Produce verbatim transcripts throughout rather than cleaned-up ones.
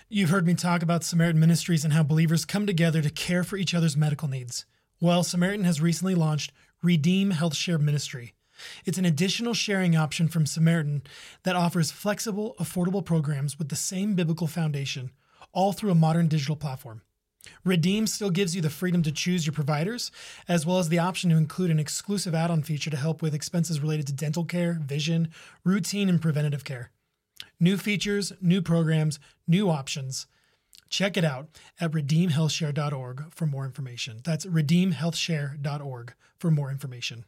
You've heard me talk about Samaritan Ministries and how believers come together to care for each other's medical needs. Well, Samaritan has recently launched Redeem Health Share Ministry. It's an additional sharing option from Samaritan that offers flexible, affordable programs with the same biblical foundation, all through a modern digital platform. Redeem still gives you the freedom to choose your providers, as well as the option to include an exclusive add-on feature to help with expenses related to dental care, vision, routine, and preventative care. New features, new programs, new options. Check it out at redeem health share dot org for more information. That's redeem health share dot org for more information.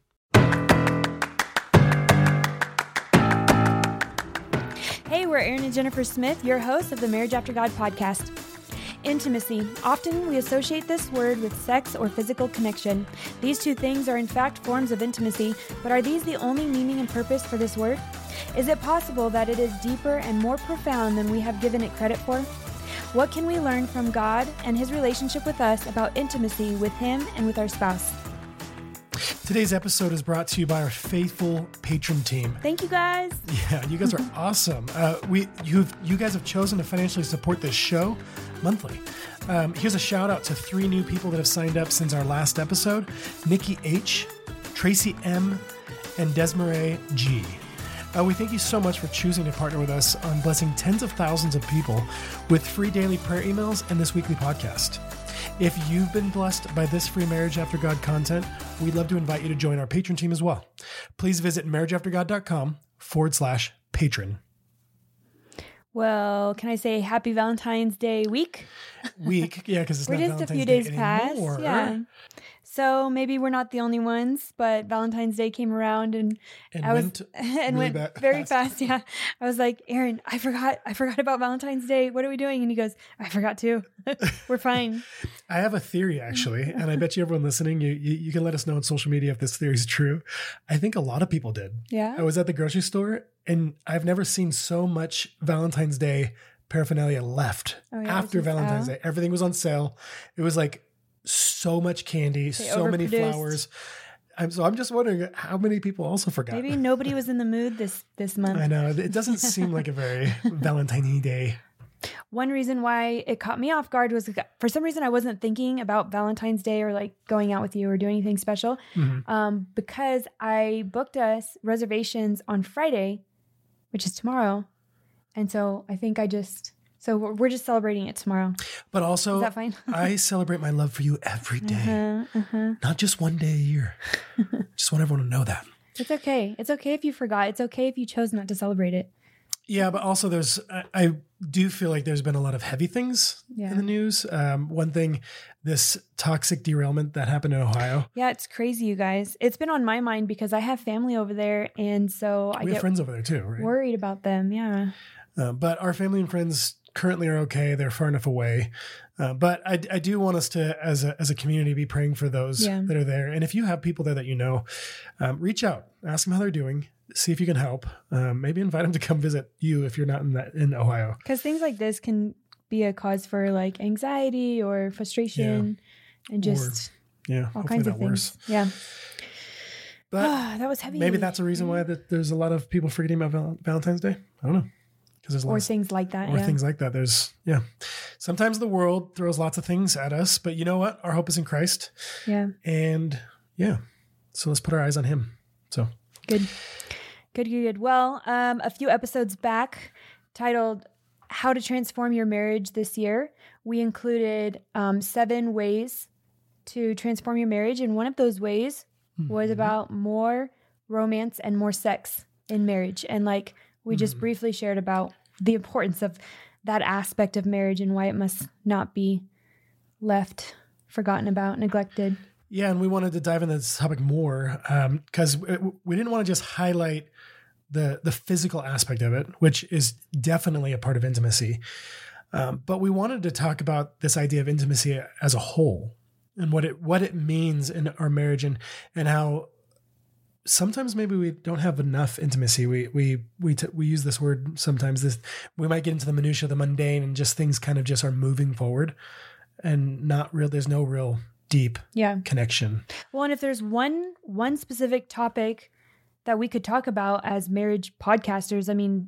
Hey, we're Aaron and Jennifer Smith, your hosts of the Marriage After God podcast. Intimacy. Often we associate this word with sex or physical connection. These two things are in fact forms of intimacy, but are these the only meaning and purpose for this word? Is it possible that it is deeper and more profound than we have given it credit for? What can we learn from God and His relationship with us about intimacy with Him and with our spouse? Today's episode is brought to you by our faithful patron team. Thank you, guys. Yeah, you guys are awesome. Uh, we, you've, you guys have chosen to financially support this show monthly. Um, here's a shout out to three new people that have signed up since our last episode: Nikki H, Tracy M, and Desmarais G. Uh, we thank you so much for choosing to partner with us on blessing tens of thousands of people with free daily prayer emails and this weekly podcast. If you've been blessed by this free Marriage After God content, we'd love to invite you to join our patron team as well. Please visit marriageaftergod.com forward slash patron. Well, can I say happy Valentine's Day week? Week, yeah, because it's we're not just Valentine's a few Day days past. anymore. Yeah. So maybe we're not the only ones, but Valentine's Day came around and, And I was went and really went ba- very fast. fast. Yeah. I was like, Aaron, I forgot, I forgot about Valentine's Day. What are we doing? And he goes, I forgot too. We're fine. I have a theory, actually, and I bet you everyone listening, you, you you can let us know on social media if this theory is true. I think a lot of people did. Yeah. I was at the grocery store, and I've never seen so much Valentine's Day paraphernalia left Oh, yeah, after it's just Valentine's out. Day. Everything was on sale. It was like so much candy, so many overproduced. flowers. I'm, so I'm just wondering how many people also forgot. Maybe nobody was in the mood this, this month. I know. It doesn't seem like a very Valentine Day. One reason why it caught me off guard was for some reason I wasn't thinking about Valentine's Day or like going out with you or doing anything special. Mm-hmm. Um, because I booked us reservations on Friday, which is tomorrow. And so I think I just, so we're, we're just celebrating it tomorrow. But also, Is that fine? I celebrate my love for you every day, Uh-huh, uh-huh. not just one day a year. Just want everyone to know that. It's okay. It's okay if you forgot. It's okay if you chose not to celebrate it. Yeah, but also there's, I, I do feel like there's been a lot of heavy things Yeah. in the news. Um, one thing, this toxic derailment that happened in Ohio. Yeah, it's crazy, you guys. It's been on my mind because I have family over there. And so I We have get friends over there too, right? worried about them. Yeah. Uh, but our family and friends currently are okay. They're far enough away. Uh, but I, I do want us to, as a, as a community, be praying for those Yeah. that are there. And if you have people there that you know, um, reach out, ask them how they're doing, see if you can help. Um, maybe invite them to come visit you if you're not in that in Ohio. Because things like this can be a cause for like anxiety or frustration and just Yeah, all hopefully kinds of not things. worse. Yeah. But That was heavy. maybe that's a reason why that there's a lot of people forgetting about Val- Valentine's Day. I don't know. Because there's Or lots things like that. or yeah. things like that. There's yeah. Sometimes the world throws lots of things at us, but you know what? Our hope is in Christ. Yeah. And yeah. So let's put our eyes on him. So Good. Good, good, good. Well, um, a few episodes back, titled How to Transform Your Marriage This Year, we included um, seven ways to transform your marriage. And one of those ways was about more romance and more sex in marriage. And like we just Mhm. briefly shared about the importance of that aspect of marriage and why it must not be left, forgotten about, neglected. yeah, and we wanted to dive into this topic more because we didn't want to just highlight the the physical aspect of it, which is definitely a part of intimacy. Um, but we wanted to talk about this idea of intimacy as a whole and what it what it means in our marriage and and how sometimes maybe we don't have enough intimacy. We we we t- we use this word sometimes. This we might get into the minutia, the mundane, and just things kind of just are moving forward, and not real. There's no real deep Yeah. connection. Well, and if there's one one specific topic that we could talk about as marriage podcasters, I mean,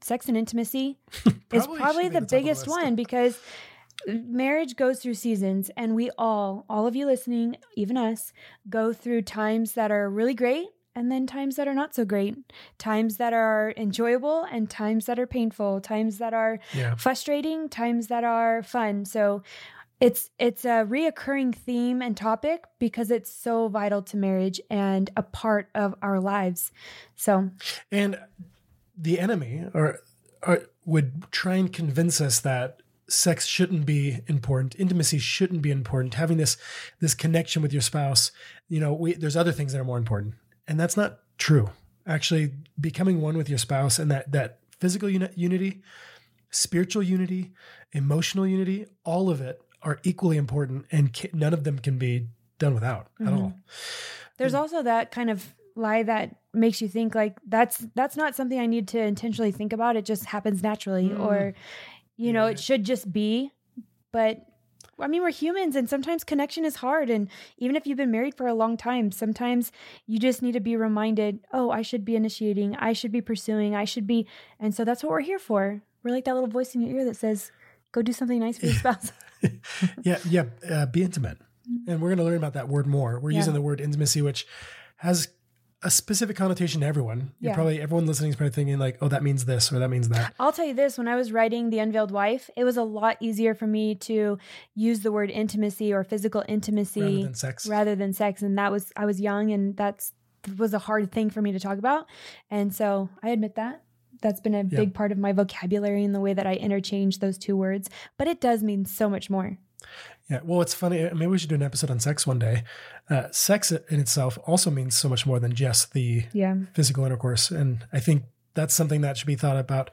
sex and intimacy is Probably probably should be the the top of the biggest list. one, because marriage goes through seasons, and we all, all of you listening, even us, go through times that are really great and then times that are not so great, times that are enjoyable and times that are painful, times that are Yeah. frustrating, times that are fun. So it's it's a reoccurring theme and topic because it's so vital to marriage and a part of our lives. So And the enemy or, or would try and convince us that sex shouldn't be important, intimacy shouldn't be important, having this this connection with your spouse, you know, we, there's other things that are more important. And that's not true. Actually, becoming one with your spouse and that that physical uni- unity, spiritual unity, emotional unity, all of it are equally important, and ca- none of them can be done without at Mhm. all. there's also that kind of lie that makes you think like that's that's not something I need to intentionally think about. It just happens naturally, Mm. or you know, Yeah. it should just be. But I mean, we're humans, and sometimes connection is hard. And even if you've been married for a long time, sometimes you just need to be reminded, oh, I should be initiating, I should be pursuing, I should be. And so that's what we're here for. We're like that little voice in your ear that says, go do something nice for your spouse. yeah, yeah, uh, be intimate. And we're going to learn about that word more. We're Yeah. using the word intimacy, which has a specific connotation to everyone. You're Yeah. probably, everyone listening is probably thinking like, oh, that means this or that means that. I'll tell you this, when I was writing The Unveiled Wife, it was a lot easier for me to use the word intimacy or physical intimacy Rather than sex. rather than sex. And that was, I was young, and that's was a hard thing for me to talk about. And so I admit that. That's been a Yeah. big part of my vocabulary and the way that I interchange those two words. But it does mean so much more. Yeah. Well, it's funny. Maybe we should do an episode on sex one day. Uh, sex in itself also means so much more than just the Yeah. physical intercourse. And I think that's something that should be thought about,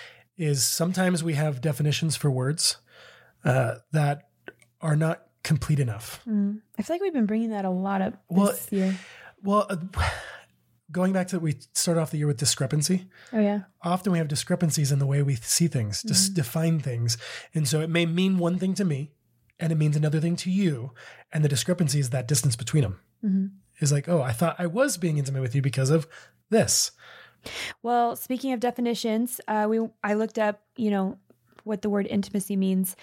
is sometimes we have definitions for words uh, that are not complete enough. Mm. I feel like we've been bringing that a lot up Well, this year. Well, uh, going back to, we start off the year with discrepancy. Oh, yeah. Often we have discrepancies in the way we see things, just Mm-hmm. define things. And so it may mean one thing to me and it means another thing to you. And the discrepancy is that distance between them. Mm-hmm. Is like, oh, I thought I was being intimate with you because of this. Well, speaking of definitions, uh, we I looked up, you know, what the word intimacy means.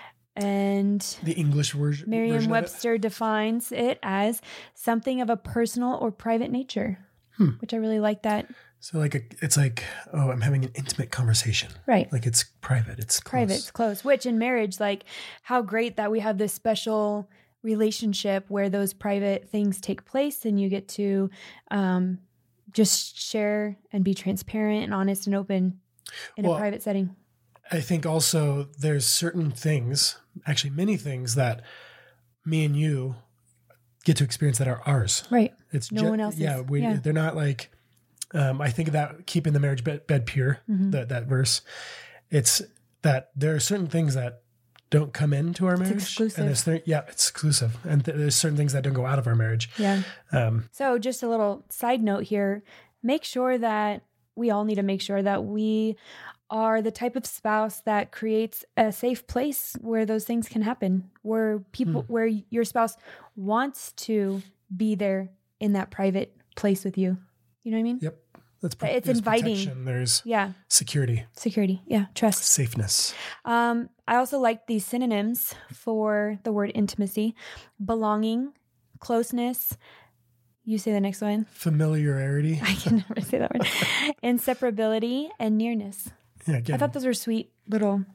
And The English ver- version. of it. Merriam-Webster defines it as something of a personal or private nature, Hmm. which I really like that. So like, a, it's like, oh, I'm having an intimate conversation. Right. Like it's private. It's Private, close. it's close, which in marriage, like how great that we have this special relationship where those private things take place and you get to um, just share and be transparent and honest and open in Well, a private setting. I think also there's certain things, actually many things that me and you get to experience that are ours. Right. It's No ju- one else's. Yeah, we, Yeah. they're not like. Um, I think that keeping the marriage bed, bed pure, Mhm. that that verse, it's that there are certain things that don't come into our marriage, exclusive. and there's th- yeah, it's exclusive, and th- there's certain things that don't go out of our marriage. Yeah. Um, So just a little side note here, make sure that we all need to make sure that we are the type of spouse that creates a safe place where those things can happen, where people, Hmm. where your spouse wants to be there in that private place with you. You know what I mean? yep, that's pro- It's there's inviting. protection, there's Yeah. security, Security. Yeah. Trust. safeness. Um, I also like these synonyms for the word intimacy: belonging, closeness. You say the next one. Familiarity. I can never say that word. Inseparability and nearness. Yeah, I again, thought those were sweet little.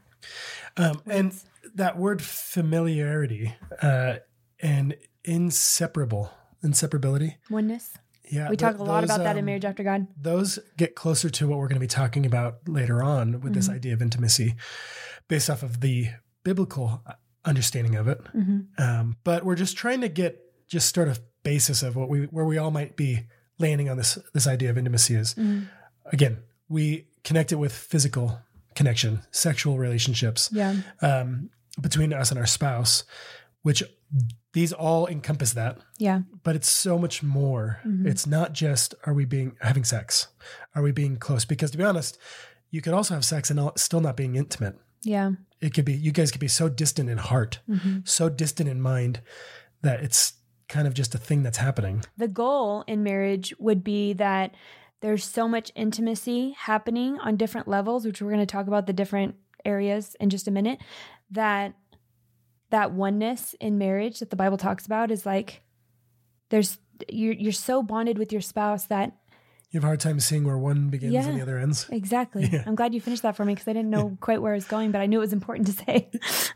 um, and words. that word familiarity uh, and inseparable, inseparability. Oneness. Yeah, We th- talk a lot those, about that in um, Marriage After God. Those get closer to what we're going to be talking about later on with this Mhm. idea of intimacy based off of the biblical understanding of it. Mm-hmm. Um, but we're just trying to get just sort of basis of what we, where we all might be landing on this, this idea of intimacy is. Mm-hmm. Again, we connect it with physical connection, sexual relationships Yeah. um, between us and our spouse, which these all encompass that. Yeah. But it's so much more. Mhm. It's not just, are we being having sex? Are we being close? Because to be honest, you could also have sex and not- still not being intimate. Yeah. It could be, you guys could be so distant in heart, Mm-hmm. so distant in mind that it's kind of just a thing that's happening. The goal in marriage would be that there's so much intimacy happening on different levels, which we're going to talk about the different areas in just a minute, that that oneness in marriage that the Bible talks about is like, there's, you're, you're so bonded with your spouse that you have a hard time seeing where one begins yeah, and the other ends. Exactly. Yeah. I'm glad you finished that for me because I didn't know quite where I was going, but I knew it was important to say.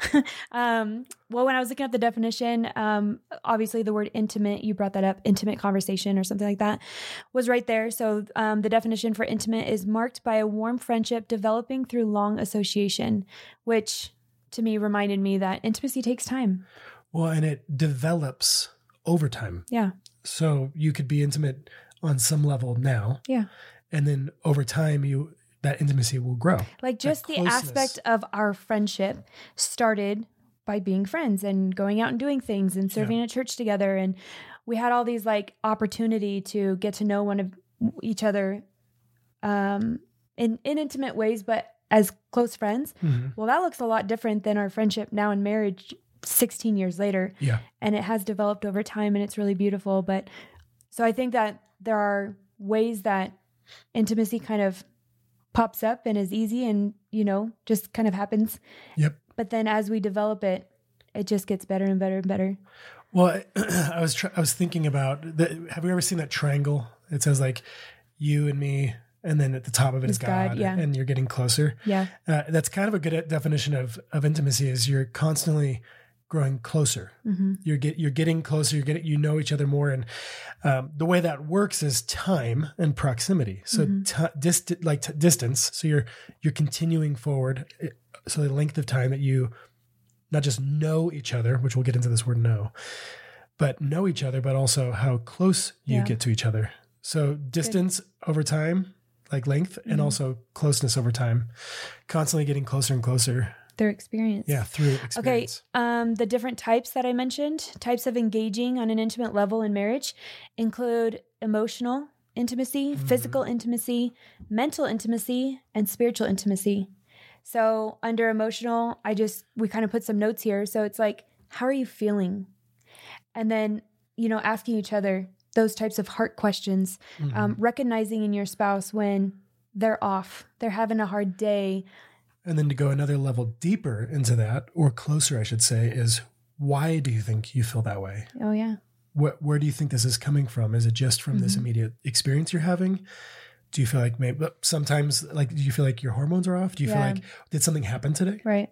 um, well, when I was looking at the definition, um, obviously the word intimate, you brought that up, intimate conversation or something like that, was right there. So um, the definition for intimate is marked by a warm friendship developing through long association, which to me reminded me that intimacy takes time. Well, and it develops over time. Yeah. So you could be intimate on some level now. Yeah. And then over time, you that intimacy will grow. Like just the aspect of our friendship started by being friends and going out and doing things and serving Yeah. at church together. And we had all these like opportunity to get to know one of each other um, in, in intimate ways, but as close friends. Mm-hmm. Well, that looks a lot different than our friendship now in marriage sixteen years later. Yeah. And it has developed over time and it's really beautiful. But so I think that there are ways that intimacy kind of pops up and is easy and, you know, just kind of happens. Yep. But then as we develop it, it just gets better and better and better. Well, I was tr- I was thinking about the, have you ever seen that triangle? It says like you and me, and then at the top of it is God, God, yeah. and you're getting closer. Yeah. Uh, that's kind of a good definition of of intimacy. Is you're constantly growing closer. Mm-hmm. You're get you're getting closer. You're getting you know each other more, and um, the way that works is time and proximity. So Mm-hmm. t- dist- like t- distance. So you're you're continuing forward. So the length of time that you not just know each other, which we'll get into this word know, but know each other, but also how close you Yeah. get to each other. So distance over time, like length, and Mm-hmm. also closeness over time, constantly getting closer and closer. Their experience. Yeah, through Okay. experience. Um, the different types that I mentioned, types of engaging on an intimate level in marriage, include emotional intimacy, Mm-hmm. physical intimacy, mental intimacy, and spiritual intimacy. So under emotional, I just, we kind of put some notes here. So it's like, how are you feeling? And then, you know, asking each other those types of heart questions, Mm-hmm. um, recognizing in your spouse when they're off, they're having a hard day. And then to go another level deeper into that, or closer, I should say, is why do you think you feel that way? Oh, yeah. Where, where do you think this is coming from? Is it just from this immediate experience you're having? Do you feel like maybe sometimes, like, do you feel like your hormones are off? Do you Yeah. feel like, did something happen today? Right.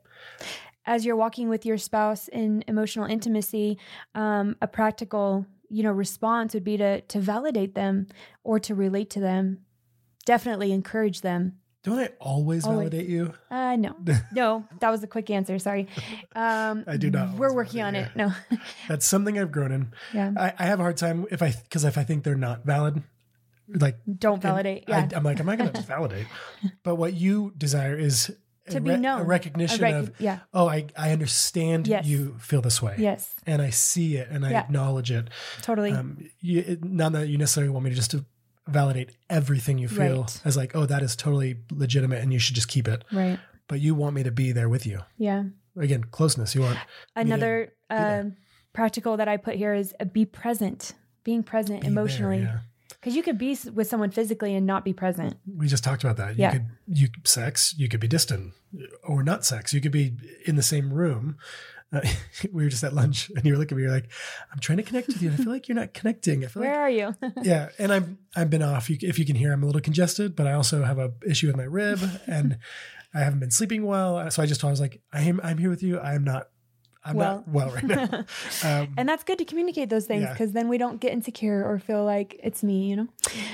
As you're walking with your spouse in emotional intimacy, um, a practical, you know, response would be to to validate them or to relate to them. Definitely encourage them. Don't I always, Always. validate you? Uh, no, no, that was a quick answer. Sorry. Um, I do not We're always working on validate, it. No. That's something I've grown in. Yeah. I, I have a hard time if I, because if I think they're not valid, like, Don't validate. Yeah. I, I'm like, I'm not going to validate. But what you desire is To a, be known. a recognition A rec- of, yeah. oh, I, I understand Yes. you feel this way. Yes. And I see it and I Yeah. acknowledge it. Totally. Um, you, it, not that you necessarily want me to just to validate everything you feel Right. as like, oh, that is totally legitimate and you should just keep it. right. But you want me to be there with you. Yeah. Again, closeness. You want Another there. um, practical that I put here is uh, be present. Being present be emotionally. there, yeah. Because you could be s- with someone phically and not be present. We just talked about that. You Yeah. could you sex, you could be distant, or not sex. You could be in the same room. Uh, we were just at lunch, and you were looking at me. You're like, "I'm trying to connect with you. And I feel like you're not connecting. I feel Where like are you? yeah." And I've I've been off. You, if you can hear, I'm a little congested, but I also have a issue with my rib, and I haven't been sleeping well. So I just told I was like, "I am I'm here with you. I am not. I'm Well. not well right now." Um, And that's good to communicate those things Yeah. because then we don't get insecure or feel like it's me, you know?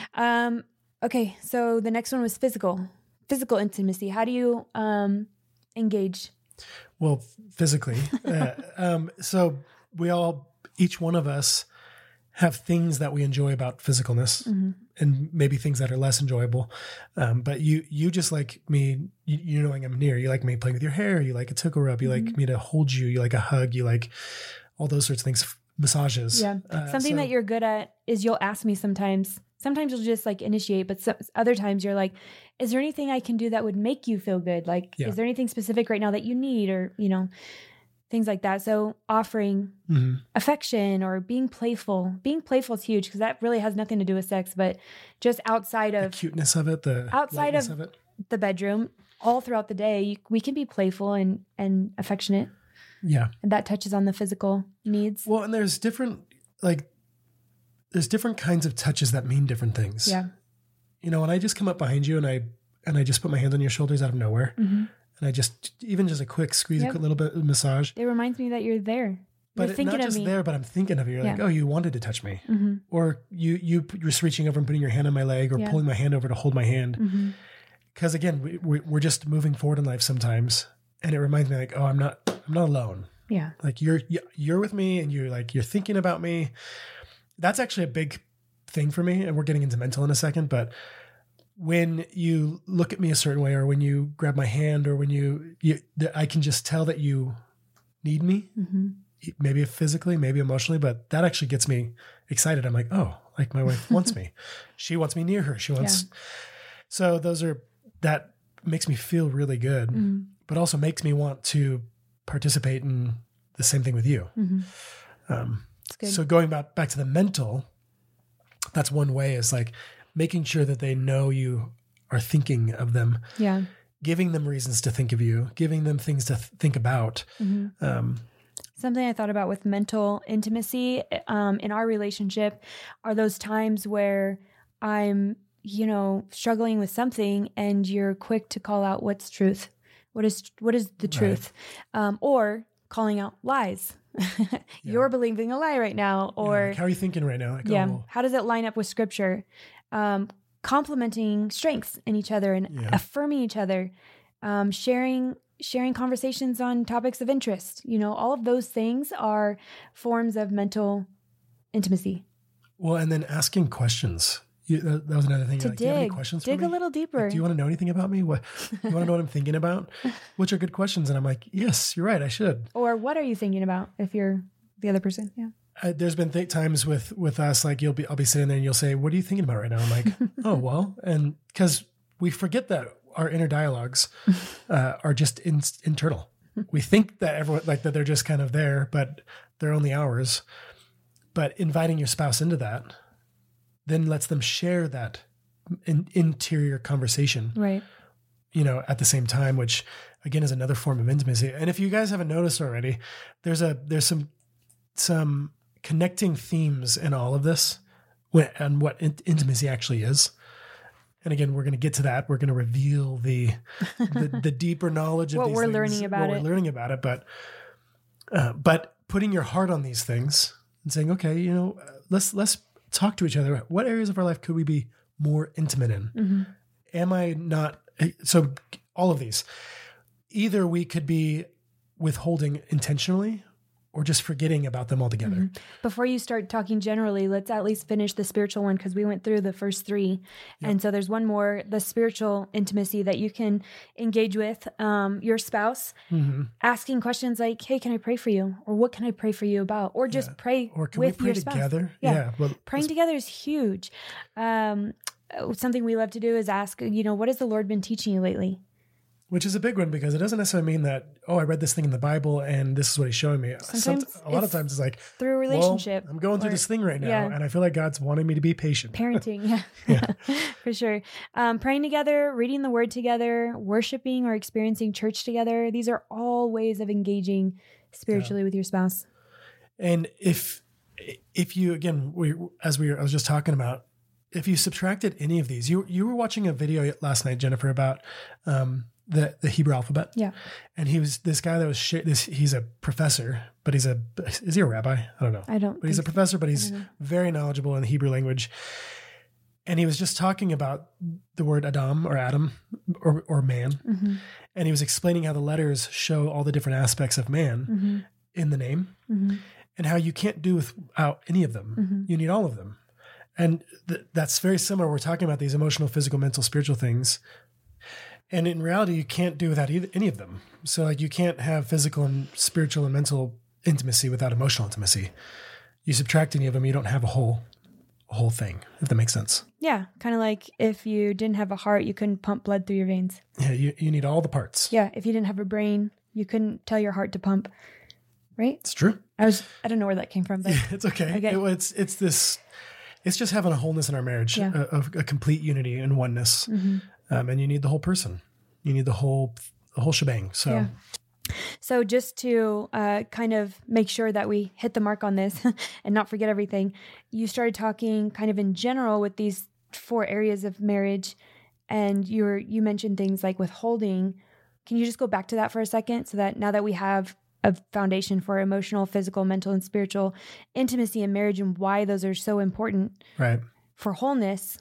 Um, okay, so the next one was physical. Physical intimacy. How do you um, engage? Well, physically. uh, um, so we all, each one of us have things that we enjoy about physicalness Mm-hmm. and maybe things that are less enjoyable. Um, but you, you just like me, you, you knowing I'm near, you like me playing with your hair, you like a tickle rub, you Mm-hmm. like me to hold you, you like a hug, you like all those sorts of things, massages. Yeah. Uh, Something so- that you're good at is you'll ask me sometimes. Sometimes you'll just like initiate, but so, other times you're like, is there anything I can do that would make you feel good? Like, Yeah. is there anything specific right now that you need or, you know? things like that. So offering Mm-hmm. affection or being playful. Being playful is huge because that really has nothing to do with sex, but just outside The of cuteness of it, the Outside lightness of- of it. the bedroom, all throughout the day, you, we can be playful and, and affectionate. Yeah. And that touches on the physical needs. Well, and there's different, like, there's different kinds of touches that mean different things. Yeah. You know, when I just come up behind you and I and I just put my hands on your shoulders out of nowhere, Mm-hmm. and I just even just a quick squeeze, Yep. a little bit of massage, It reminds me that you're there. but You're it, thinking not of just me. there, but I'm thinking of you. You're like, Yeah. oh, you wanted to touch me, Mm-hmm. or you you you're just reaching over and putting your hand on my leg, or Yeah. pulling my hand over to hold my hand. Mm-hmm. Because again, we, we we're just moving forward in life sometimes, and it reminds me like, oh, I'm not I'm not alone. Yeah. Like you're you're with me, and you're like you're thinking about me. That's actually a big thing for me, and we're getting into mental in a second. But when you look at me a certain way, or when you grab my hand, or when you, you I can just tell that you need me, Mm-hmm. maybe physically, maybe emotionally. But that actually gets me excited. I'm like, oh, like my wife wants me. She wants me near her. She wants. Yeah. So those are that makes me feel really good, Mm-hmm. but also makes me want to participate in the same thing with you. Mm-hmm. Um, It's good. so going back back to the mental, that's one way is like making sure that they know you are thinking of them, yeah. giving them reasons to think of you, giving them things to th- think about. Mm-hmm. Um, Something I thought about with mental intimacy um, in our relationship are those times where I'm, you know, struggling with something and you're quick to call out what's truth. What is what is the truth? Um, or calling out lies. You're believing a lie right now. you know, Or like, how are you thinking right now? Like, yeah, oh, well, how does it line up with scripture? Um, complimenting strengths in each other and Yeah. affirming each other, um, sharing sharing conversations on topics of interest. You know, all of those things are forms of mental intimacy. well, and then asking questions. You, that, that was another thing. To Like, do you have any dig, questions for dig me? a little deeper. Like, do you want to know anything about me? What you want to know what I'm thinking about? Which are good questions. And I'm like, yes, you're right. I should. Or what are you thinking about if you're the other person? Yeah. Uh, there's been th- times with with us, like you'll be, I'll be sitting there and you'll say, "What are you thinking about right now?" I'm like, "Oh, well," and because we forget that our inner dialogues uh, are just in, internal. We think that everyone like that they're just kind of there, but they're only ours. But inviting your spouse into that then lets them share that in, interior conversation, Right. you know, at the same time, which again is another form of intimacy. And if you guys haven't noticed already, there's a there's some some connecting themes in all of this when, and what in, intimacy actually is. And again, we're going to get to that. We're going to reveal the the, the deeper knowledge of What these we're things, learning about what it. We're learning about it, but uh, but putting your heart on these things and saying, okay, you know, uh, let's let's talk to each other. What areas of our life could we be more intimate in? Mm-hmm. Am I not? So all of these, either we could be withholding intentionally or just forgetting about them altogether. Mm-hmm. Before you start talking generally, let's at least finish the spiritual one because we went through the first three. Yep. And so there's one more, the spiritual intimacy that you can engage with um, your spouse, Mm-hmm. asking questions like, hey, can I pray for you? Or what can I pray for you about? Or just Yeah. pray Or can with we pray your spouse. together? Yeah. well, Praying together is huge. Um, something we love to do is ask, you know, what has the Lord been teaching you lately? which is a big one because it doesn't necessarily mean that, oh, I read this thing in the Bible and this is what he's showing me. Sometimes Some, a lot of it's times it's like, Through a relationship. well, I'm going through or this thing right now yeah. and I feel like God's wanting me to be patient. Parenting, yeah, Yeah. for sure. Um, praying together, reading the word together, worshiping or experiencing church together. These are all ways of engaging spiritually with your spouse. And if if you again, we as we were, I was just talking about, if you subtracted any of these, you you were watching a video last night, Jennifer, about um, the the Hebrew alphabet. Yeah. And he was this guy that was sh- this. He's a professor, but he's a is he a rabbi? I don't know. I don't But he's a think so. professor, but he's know. very knowledgeable in the Hebrew language. And he was just talking about the word Adam or Adam or or man, Mm-hmm. and he was explaining how the letters show all the different aspects of man Mm-hmm. in the name. Mm-hmm. And how you can't do without any of them. Mhm. You need all of them. And th- that's very similar. We're talking about these emotional, physical, mental, spiritual things. And in reality, you can't do without either, any of them. So like you can't have physical and spiritual and mental intimacy without emotional intimacy. You subtract any of them, you don't have a whole, a whole thing, if that makes sense. Yeah, kind of like if you didn't have a heart, you couldn't pump blood through your veins. Yeah, you, you need all the parts. Yeah, if you didn't have a brain, you couldn't tell your heart to pump. right? It's true. I was, I don't know where that came from, but Yeah, it's okay. Okay. It- it's, it's this, it's just having a wholeness in our marriage, Yeah. a, a, a complete unity and oneness. Mhm. Um, and you need the whole person. You need the whole, the whole shebang. So Yeah. So just to uh, kind of make sure that we hit the mark on this and not forget everything, you started talking kind of in general with these four areas of marriage, and you were, you mentioned things like withholding. Can you just go back to that for a second, so that now that we have a foundation for emotional, physical, mental, and spiritual intimacy in marriage and why those are so important right. for wholeness,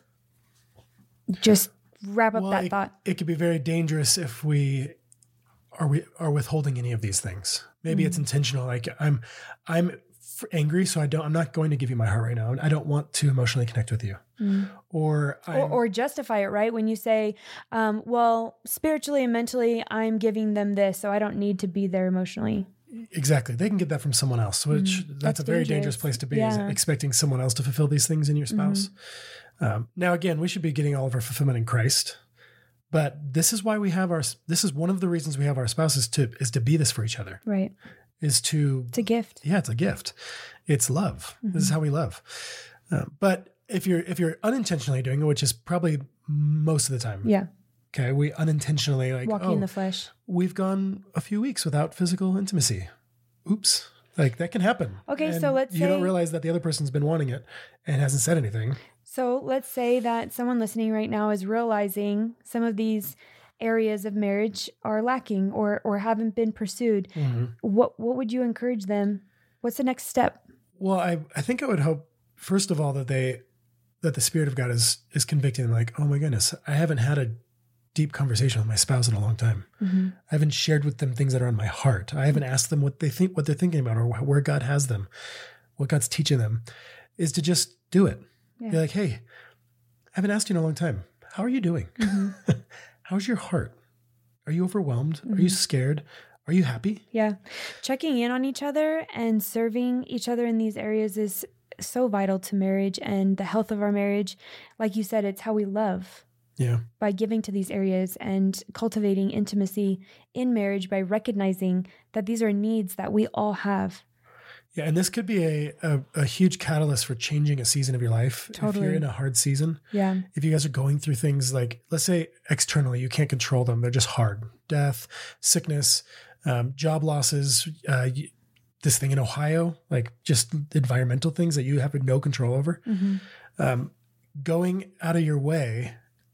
just wrap up Well, that it, thought. it could be very dangerous if we are we are withholding any of these things. Maybe Mm. it's intentional. Like I'm, I'm f- angry, so I don't. I'm not going to give you my heart right now. I don't want to emotionally connect with you. Mm. Or, I'm, Or, or justify it, right? When you say, um, well, spiritually and mentally, I'm giving them this, so I don't need to be there emotionally. exactly, they can get that from someone else, which Mm, that's, that's a very dangerous dangerous. place to be. Yeah. Is expecting someone else to fulfill these things in your spouse. Um, now, again, we should be getting all of our fulfillment in Christ. But this is why we have our. This is one of the reasons we have our spouses to is to be this for each other. Right. Is to It's a gift. yeah, it's a gift. It's love. Mm-hmm. This is how we love. Uh, but if you're if you're unintentionally doing it, which is probably most of the time, Yeah. okay, we unintentionally like Walking oh, in the flesh. we've gone a few weeks without physical intimacy. Oops, like that can happen. Okay, so And let's you say- don't realize that the other person's been wanting it and hasn't said anything. So let's say that someone listening right now is realizing some of these areas of marriage are lacking or or haven't been pursued. Mm-hmm. What what would you encourage them? What's the next step? Well, I I think I would hope first of all that they that the Spirit of God is is convicting them. Like, oh my goodness, I haven't had a deep conversation with my spouse in a long time. Mm-hmm. I haven't shared with them things that are on my heart. I haven't asked them what they think, what they're thinking about, or where God has them, what God's teaching them. Is to just do it. Yeah. Be like, hey, I haven't asked you in a long time. How are you doing? Mm-hmm. How's your heart? Are you overwhelmed? Mm-hmm. Are you scared? Are you happy? Yeah. Checking in on each other and serving each other in these areas is so vital to marriage and the health of our marriage. Like you said, it's how we love. Yeah. By giving to these areas and cultivating intimacy in marriage by recognizing that these are needs that we all have. Yeah, and this could be a, a, a huge catalyst for changing a season of your life. If Totally. you're in a hard season, Yeah. if you guys are going through things like, let's say externally, you can't control them. They're just hard. Death, sickness, um, job losses, uh, y- this thing in Ohio, like just environmental things that you have no control over. Mm-hmm. Um, going out of your way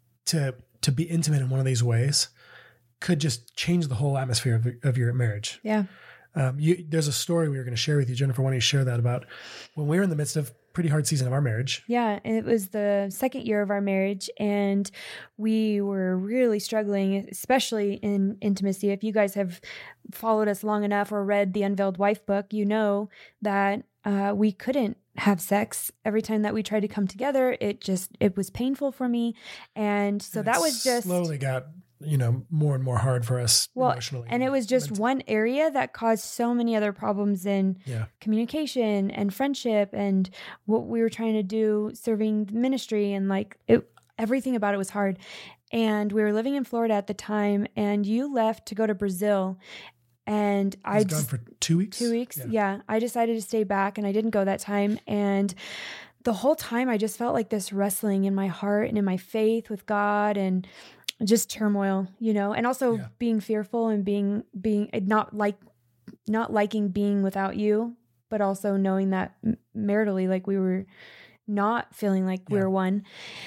to to be intimate in one of these ways could just change the whole atmosphere of, of your marriage. Yeah. Um, you, there's a story we were going to share with you, Jennifer. Why don't you share that about when we were in the midst of pretty hard season of our marriage? Yeah, it was the second year of our marriage, and we were really struggling, especially in intimacy. If you guys have followed us long enough or read the Unveiled Wife book, you know that uh, we couldn't have sex. Every time that we tried to come together, it just, it was painful for me. And so And that it was just... slowly got, you know, more and more hard for us Well, emotionally. and it was just mentally. one area that caused so many other problems in Yeah. communication and friendship and what we were trying to do, serving the ministry, and like it, everything about it was hard. And we were living in Florida at the time, and you left to go to Brazil, and I was I gone just, for two weeks. two weeks, Yeah. yeah. I decided to stay back, and I didn't go that time, and the whole time I just felt like this wrestling in my heart and in my faith with God, and just turmoil, you know, and also Yeah. being fearful and being, being not like, not liking being without you, but also knowing that m- maritally, like we were not feeling like we Yeah. were one.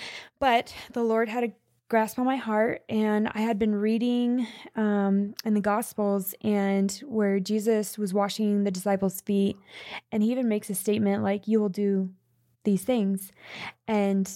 But the Lord had a grasp on my heart, and I had been reading um, in the Gospels, and where Jesus was washing the disciples' feet, and he even makes a statement like, you will do these things. And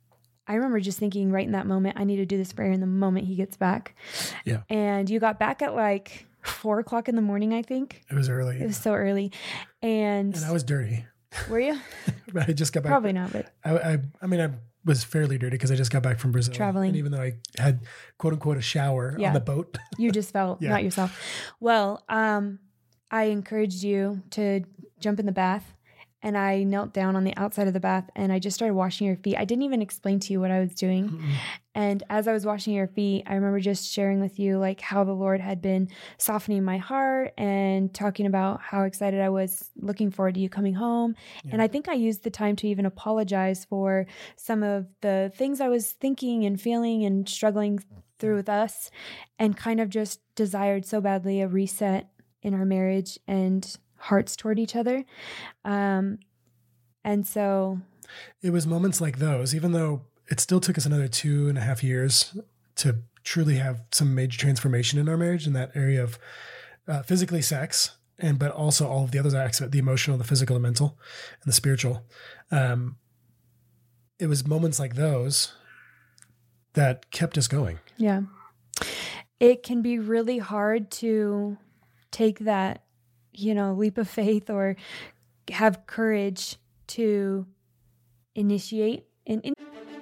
I remember just thinking right in that moment, I need to do this prayer in the moment he gets back. Yeah. And you got back at like four o'clock in the morning, I think. It was early. It was so early. And, and I was dirty. were you? I just got back. Probably not, but I, I, I mean, I was fairly dirty because I just got back from Brazil. Traveling. And even though I had quote unquote a shower Yeah. on the boat. you just felt Yeah. not yourself. Well, um, I encouraged you to jump in the bath, and I knelt down on the outside of the bath, and I just started washing your feet. I didn't even explain to you what I was doing. Mm-mm. And as I was washing your feet, I remember just sharing with you like how the Lord had been softening my heart and talking about how excited I was, looking forward to you coming home. Yeah. And I think I used the time to even apologize for some of the things I was thinking and feeling and struggling through with us, and kind of just desired so badly a reset in our marriage and hearts toward each other. Um, and so it was moments like those, even though it still took us another two and a half years to truly have some major transformation in our marriage in that area of uh, physically sex, and but also all of the other aspects, the emotional, the physical, the mental, and the spiritual. Um, it was moments like those that kept us going. Yeah. It can be really hard to take that, you know, leap of faith or have courage to initiate and in-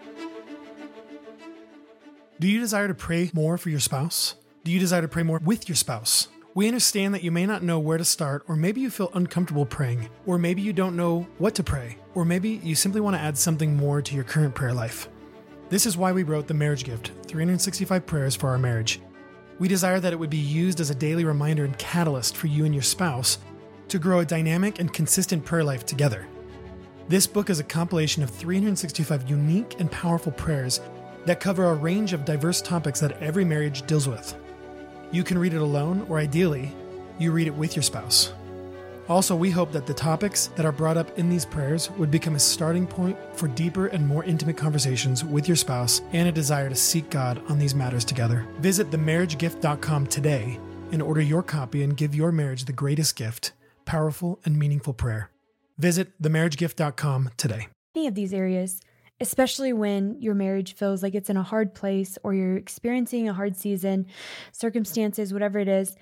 Do you desire to pray more for your spouse? Do you desire to pray more with your spouse? We understand that you may not know where to start, or maybe you feel uncomfortable praying, or maybe you don't know what to pray, or maybe you simply want to add something more to your current prayer life. This is why we wrote The Marriage Gift, three hundred sixty-five Prayers for Our Marriage. We desire that it would be used as a daily reminder and catalyst for you and your spouse to grow a dynamic and consistent prayer life together. This book is a compilation of three hundred sixty-five unique and powerful prayers that cover a range of diverse topics that every marriage deals with. You can read it alone, or ideally, you read it with your spouse. Also, we hope that the topics that are brought up in these prayers would become a starting point for deeper and more intimate conversations with your spouse and a desire to seek God on these matters together. Visit the marriage gift dot com today and order your copy and give your marriage the greatest gift, powerful and meaningful prayer. Visit the marriage gift dot com today. Any of these areas, especially when your marriage feels like it's in a hard place or you're experiencing a hard season, circumstances, whatever it is.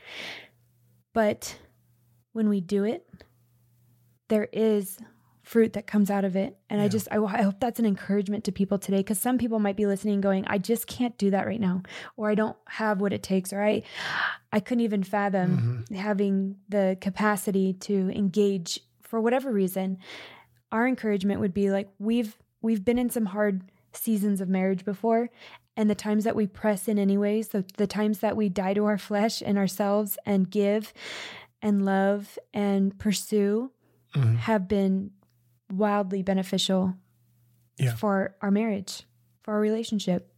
But when we do it, there is fruit that comes out of it. And yeah. I just, I, I hope that's an encouragement to people today, because some people might be listening going, I just can't do that right now, or I don't have what it takes, or I, I couldn't even fathom mm-hmm. having the capacity to engage for whatever reason. Our encouragement would be like, we've, we've been in some hard seasons of marriage before, and the times that we press in anyways, the, the times that we die to our flesh and ourselves and give and love and pursue mm-hmm. have been wildly beneficial yeah. for our marriage, for our relationship.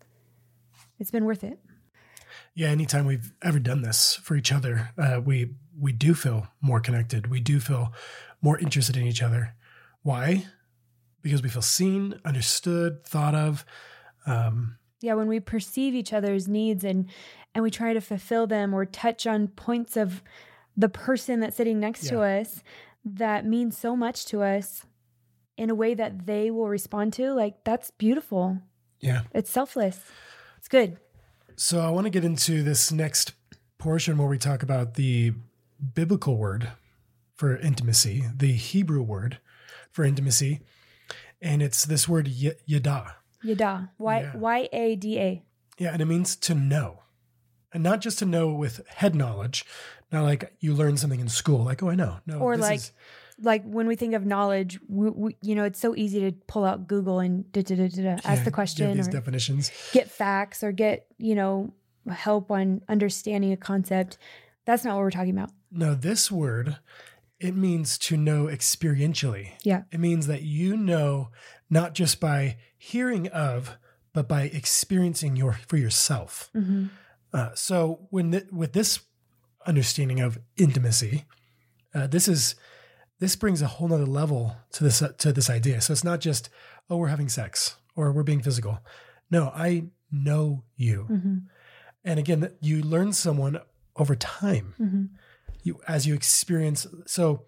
It's been worth it. Yeah, anytime we've ever done this for each other, uh, we we do feel more connected. We do feel more interested in each other. Why? Because we feel seen, understood, thought of. Um, yeah, when we perceive each other's needs and and we try to fulfill them or touch on points of the person that's sitting next yeah. to us that means so much to us in a way that they will respond to, like, that's beautiful. Yeah. It's selfless. It's good. So I want to get into this next portion where we talk about the biblical word for intimacy, the Hebrew word for intimacy, and it's this word y- yada. Yada. Y- yeah. Y A D A. Yeah, and it means to know. And not just to know with head knowledge, not like you learn something in school, like, oh, I know. No, or this like, is... like when we think of knowledge, we, we, you know, it's so easy to pull out Google and da, da, da, da, da, ask yeah, the question, these or definitions, get facts, or get, you know, help on understanding a concept. That's not what we're talking about. No, this word, it means to know experientially. Yeah. It means that you know not just by hearing of, but by experiencing your for yourself. Mm-hmm. Uh, so when th- with this understanding of intimacy, uh, this is this brings a whole nother level to this uh, to this idea. So it's not just, oh, we're having sex or we're being physical. No, I know you. Mm-hmm. And again, you learn someone over time. Mm-hmm. You as you experience. So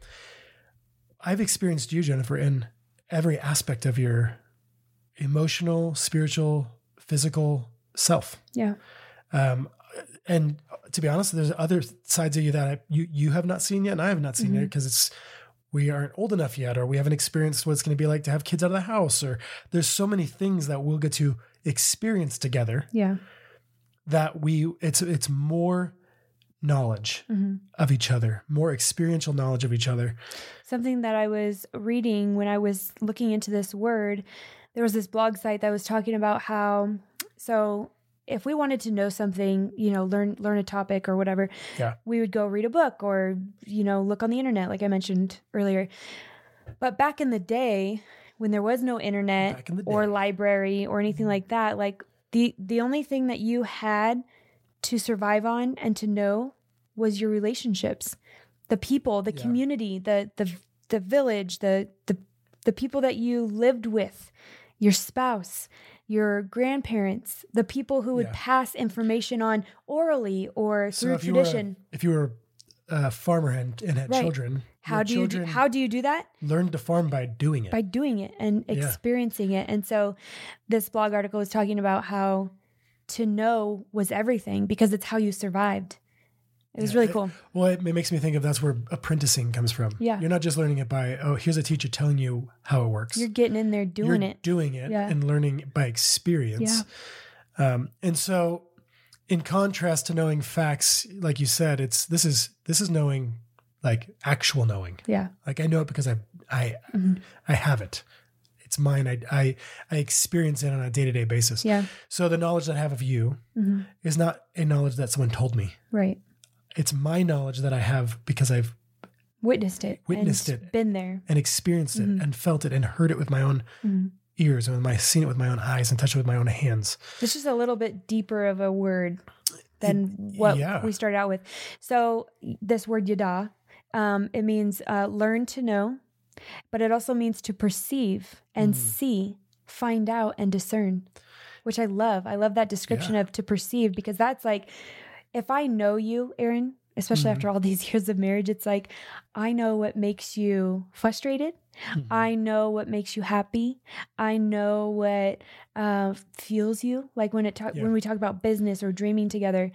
I've experienced you, Jennifer, in every aspect of your emotional, spiritual, physical self. Yeah. Um, and to be honest, there's other sides of you that I, you you have not seen yet, and I have not seen mm-hmm. yet, because it's we aren't old enough yet, or we haven't experienced what it's going to be like to have kids out of the house, or there's so many things that we'll get to experience together. Yeah, that we it's it's more knowledge mm-hmm. of each other, more experiential knowledge of each other. Something that I was reading when I was looking into this word, there was this blog site that was talking about how So if we wanted to know something, you know, learn learn a topic or whatever, Yeah. we would go read a book or, you know, look on the internet, like I mentioned earlier. But back in the day, when there was no internet Back in the or day. library or anything like that, like the the only thing that you had to survive on and to know was your relationships, the people, the Yeah. community, the the the village, the the the people that you lived with, your spouse, your grandparents, the people who would Yeah. pass information on orally or So through if you were a- tradition. if you were a farmer and, and had Right. children, How your do you do, children how do you do that? learned to farm by doing it. By doing it and Yeah. experiencing it. And so this blog article was talking about how to know was everything because it's how you survived. It was Yeah, really it- cool. Well, it, it makes me think of that's where apprenticing comes from. Yeah. You're not just learning it by, oh, here's a teacher telling you how it works. You're getting in there doing You're it. doing it Yeah. and learning by experience. Um, and so in contrast to knowing facts, like you said, it's, this is, this is knowing like actual knowing. Yeah. Like I know it because I, I, Mhm. I have it. It's mine. I, I, I experience it on a day-to-day basis. Yeah. So the knowledge that I have of you hmm is not a knowledge that someone told me. Right. It's my knowledge that I have because I've Witnessed it. Witnessed and it. Been there. and experienced it Mhm. and felt it and heard it with my own Mhm. ears and with my seen it with my own eyes and touched it with my own hands. It's just a little bit deeper of a word than what yeah. we started out with. So this word yada, um, it means uh, learn to know, but it also means to perceive and Mm. see, find out and discern, which I love. I love that description Yeah. of to perceive because that's like, if I know you, Aaron, especially Mhm. after all these years of marriage, it's like, I know what makes you frustrated. Mhm. I know what makes you happy. I know what uh, fuels you. Like when it talk, Yeah. when we talk about business or dreaming together,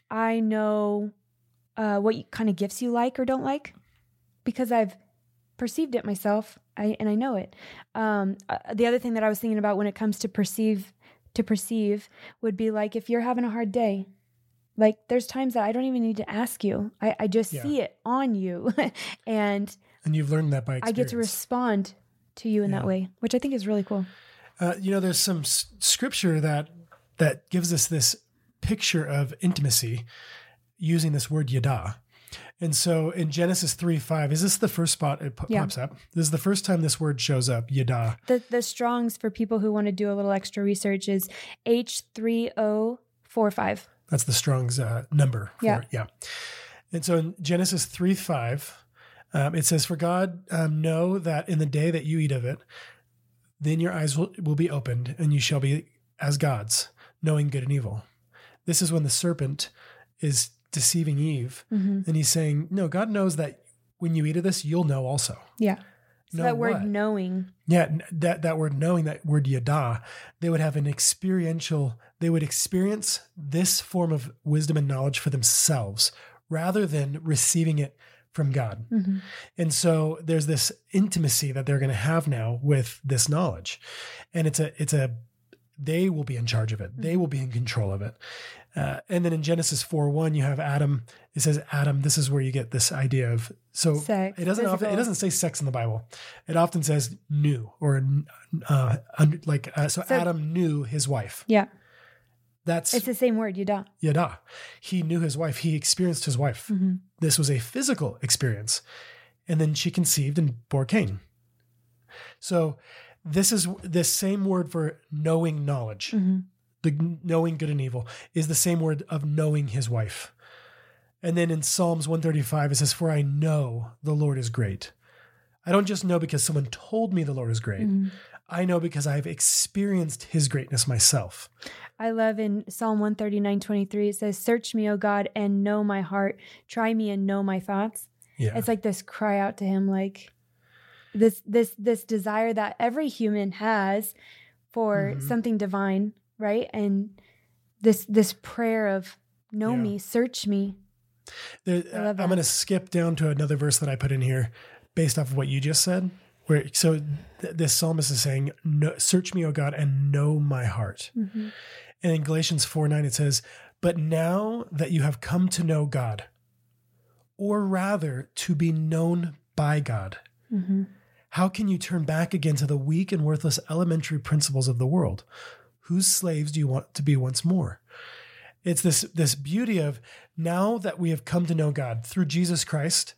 I know uh, what you, kind of gifts you like or don't like because I've perceived it myself. I and I know it. Um, uh, the other thing that I was thinking about when it comes to perceive, to perceive would be like if you're having a hard day. Like there's times that I don't even need to ask you. I, I just Yeah. see it on you, and And you've learned that by I experience. get to respond to you in Yeah. that way, which I think is really cool. Uh, you know, there's some s- scripture that that gives us this picture of intimacy using this word yada. And so in Genesis three five, is this the first spot it po- Yeah. pops up? This is the first time this word shows up, yada. The the Strong's for people who want to do a little extra research is H three oh four five. That's the Strong's uh, number for Yeah. it. Yeah. And so in Genesis three five, um, it says, For God um, know that in the day that you eat of it, then your eyes will, will be opened and you shall be as gods, knowing good and evil. This is when the serpent is deceiving Eve. Mm-hmm. And he's saying, no, God knows that when you eat of this, you'll know also. Yeah. So Know that word what? knowing. Yeah, n- that, that word knowing, that word yada, they would have an experiential, they would experience this form of wisdom and knowledge for themselves rather than receiving it from God. Mm-hmm. And so there's this intimacy that they're going to have now with this knowledge. And it's a, it's a, they will be in charge of it. They will be in control of it. Uh, and then in Genesis four one, you have Adam. It says Adam. This is where you get this idea of so Sex, it doesn't often, physical. it doesn't say sex in the Bible. It often says knew or uh, under, like uh, so, So- Adam knew his wife. Yeah. That's It's the same word, yada. yada. He knew his wife. He experienced his wife. Mm-hmm. This was a physical experience, and then she conceived and bore Cain. So this is the same word for knowing knowledge. Mm-hmm. The knowing good and evil is the same word of knowing his wife. And then in Psalms one thirty-five, it says, For I know the Lord is great. I don't just know because someone told me the Lord is great. Mm-hmm. I know because I've experienced his greatness myself. I love in Psalm one thirty-nine twenty-three, it says, Search me, O God, and know my heart. Try me and know my thoughts. Yeah. It's like this cry out to him, like this this this desire that every human has for Mhm. something divine, right? And this this prayer of know Yeah. me, search me. There, I love I'm that. going to skip down to another verse that I put in here based off of what you just said. Where so th- this psalmist is saying, no, "Search me, O God, and know my heart." Mm-hmm. And in Galatians four nine it says, "But now that you have come to know God, or rather to be known by God, Mm-hmm. how can you turn back again to the weak and worthless elementary principles of the world? Whose slaves do you want to be once more? It's this, this beauty of now that we have come to know God through Jesus Christ,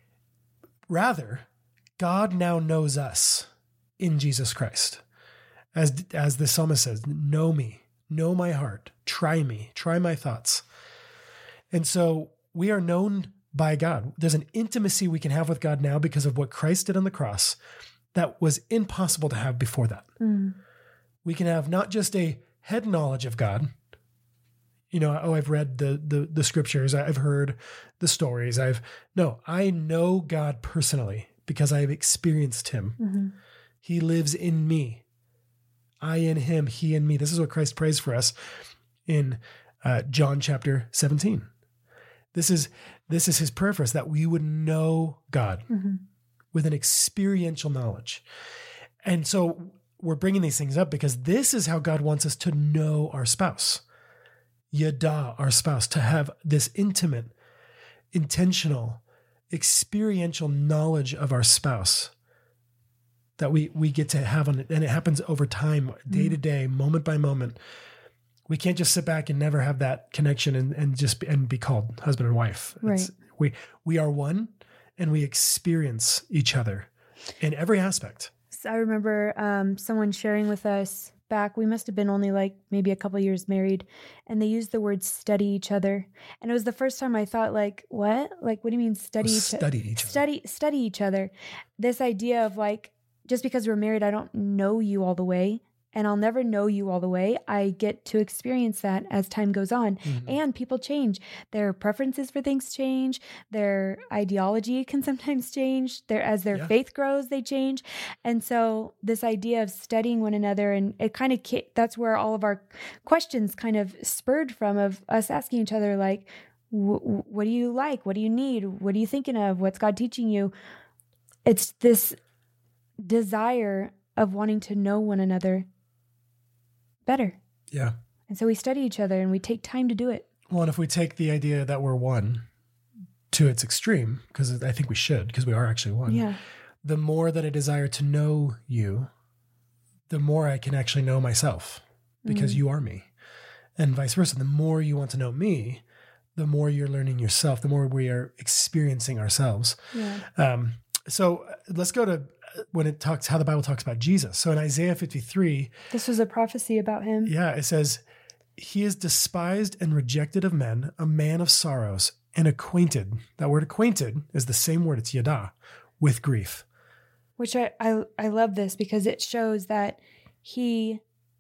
rather, God now knows us in Jesus Christ. As, as the psalmist says, know me, know my heart, try me, try my thoughts. And so we are known by God. There's an intimacy we can have with God now because of what Christ did on the cross that was impossible to have before that. Mm. We can have not just a head knowledge of God. You know, oh, I've read the, the the scriptures, I've heard the stories. I've no, I know God personally because I've experienced him. Mm-hmm. He lives in me. I in him, he in me. This is what Christ prays for us in uh, John chapter seventeen. This is this is his prayer for us, that we would know God mm-hmm. with an experiential knowledge. And so we're bringing these things up because this is how God wants us to know our spouse. Yada, our spouse, to have this intimate, intentional, experiential knowledge of our spouse that we we get to have on it. And it happens over time, day to day, moment by moment. We can't just sit back and never have that connection and, and just be, and be called husband and wife. Right. It's, we we are one and we experience each other in every aspect. So I remember um, someone sharing with us back, we must have been only like maybe a couple years married, and they used the word study each other. And it was the first time I thought, like, what? Like, what do you mean study well, each study each other? Study, study each other. This idea of like, just because we're married, I don't know you all the way, and I'll never know you all the way. I get to experience that as time goes on. Mm-hmm. And people change. Their preferences for things change. Their ideology can sometimes change. Their, as their yeah. faith grows, they change. And so this idea of studying one another, and it kind of, that's where all of our questions kind of spurred from, of us asking each other, like, what do you like? What do you need? What are you thinking of? What's God teaching you? It's this desire of wanting to know one another better. Yeah. And so we study each other and we take time to do it. Well, and if we take the idea that we're one to its extreme, because I think we should, because we are actually one, yeah. the more that I desire to know you, the more I can actually know myself, because mm-hmm. you are me. And vice versa. The more you want to know me, the more you're learning yourself, the more we are experiencing ourselves. Yeah. Um, so let's go to when it talks, how the Bible talks about Jesus. So in Isaiah fifty-three, this was a prophecy about him. Yeah. It says, he is despised and rejected of men, a man of sorrows and acquainted. That word acquainted is the same word. It's yada, with grief. Which I, I, I love this because it shows that he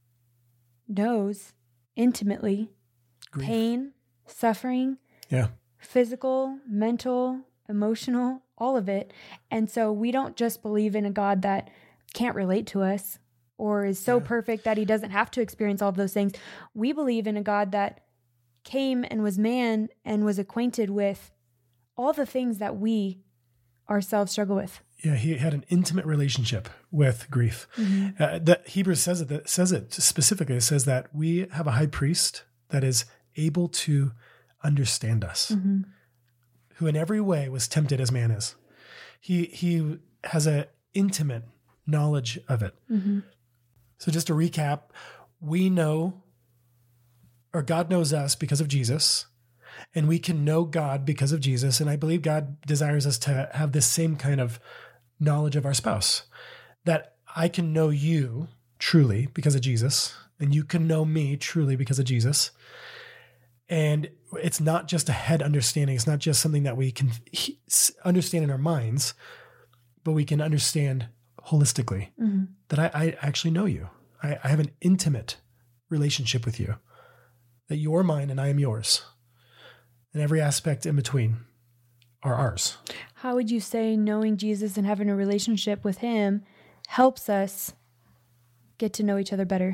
knows intimately grief. Pain, suffering, yeah, physical, mental, emotional, all of it. And so we don't just believe in a God that can't relate to us or is so yeah. perfect that he doesn't have to experience all of those things. We believe in a God that came and was man and was acquainted with all the things that we ourselves struggle with. Yeah, he had an intimate relationship with grief. Mm-hmm. Uh, the Hebrews says it, that says it specifically. It says that we have a high priest that is able to understand us. Mm-hmm. Who in every way was tempted as man is. He he has an intimate knowledge of it. Mm-hmm. So just to recap, we know, or God knows us because of Jesus, and we can know God because of Jesus. And I believe God desires us to have this same kind of knowledge of our spouse, that I can know you truly because of Jesus, and you can know me truly because of Jesus. And it's not just a head understanding. It's not just something that we can understand in our minds, but we can understand holistically mm-hmm. that I, I actually know you. I, I have an intimate relationship with you, that you're mine and I am yours. And every aspect in between are ours. How would you say knowing Jesus and having a relationship with him helps us get to know each other better?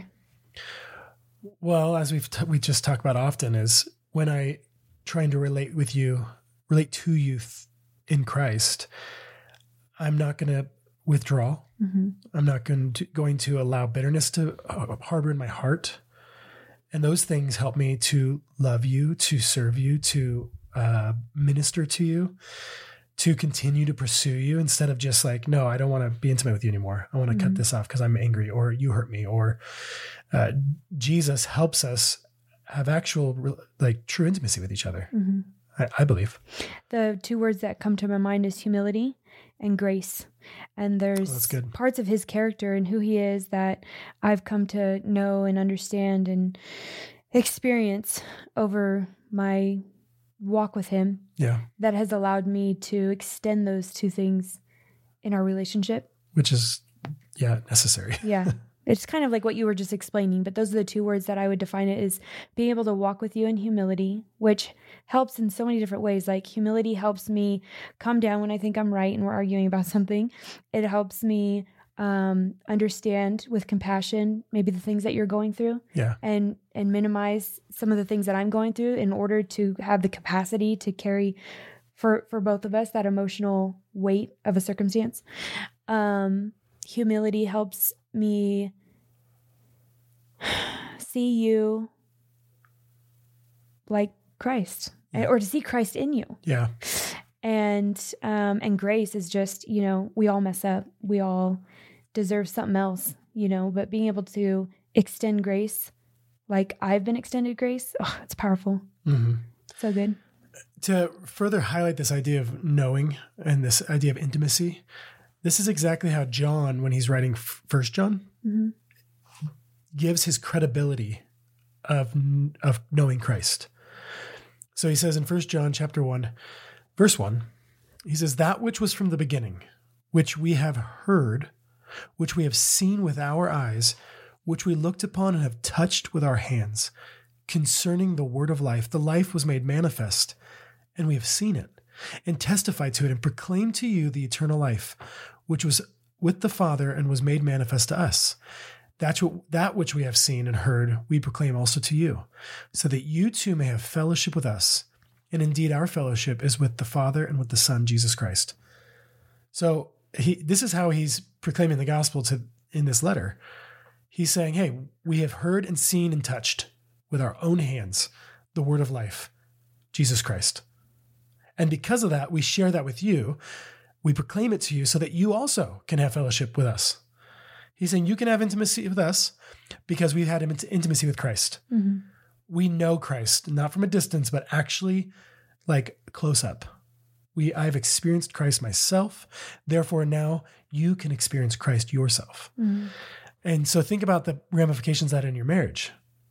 Well, as we've t- we just talk about often, is when I trying to relate with you, relate to you th- in Christ, I'm not going to withdraw. Mm-hmm. I'm not going to going to allow bitterness to uh, harbor in my heart, and those things help me to love you, to serve you, to uh, minister to you, to continue to pursue you instead of just like, no, I don't want to be intimate with you anymore. I want to mm-hmm. cut this off because I'm angry or you hurt me. Or uh, Jesus helps us have actual, like true intimacy with each other. Mm-hmm. I, I believe. The two words that come to my mind is humility and grace. And there's oh, parts of his character and who he is that I've come to know and understand and experience over my walk with him. Yeah. That has allowed me to extend those two things in our relationship. Which is, yeah, necessary. Yeah. It's kind of like what you were just explaining, but those are the two words that I would define it is being able to walk with you in humility, which helps in so many different ways. Like humility helps me calm down when I think I'm right and we're arguing about something. It helps me um, understand with compassion, maybe the things that you're going through yeah. and, and minimize some of the things that I'm going through in order to have the capacity to carry for, for both of us that emotional weight of a circumstance. Um, humility helps me see you like Christ yeah. or to see Christ in you. Yeah. And, um, and grace is just, you know, we all mess up. We all deserve something else, you know, but being able to extend grace, like I've been extended grace. Oh, it's powerful. Mm-hmm. So good. To further highlight this idea of knowing and this idea of intimacy, this is exactly how John, when he's writing First John, mm-hmm. gives his credibility of, of knowing Christ. So he says in First John chapter one, verse one, he says, that which was from the beginning, which we have heard, which we have seen with our eyes, which we looked upon and have touched with our hands, concerning the word of life. The life was made manifest, and we have seen it, and testified to it, and proclaimed to you the eternal life, which was with the Father and was made manifest to us. That's what, that which we have seen and heard, we proclaim also to you, so that you too may have fellowship with us. And indeed, our fellowship is with the Father and with the Son, Jesus Christ. So he, this is how he's proclaiming the gospel to in this letter. He's saying, hey, we have heard and seen and touched with our own hands the word of life, Jesus Christ. And because of that, we share that with you. We proclaim it to you so that you also can have fellowship with us. He's saying you can have intimacy with us because we've had intimacy with Christ. Mm-hmm. We know Christ, not from a distance, but actually like close up. We, I've experienced Christ myself. Therefore, now you can experience Christ yourself. Mm-hmm. And so think about the ramifications of that in your marriage.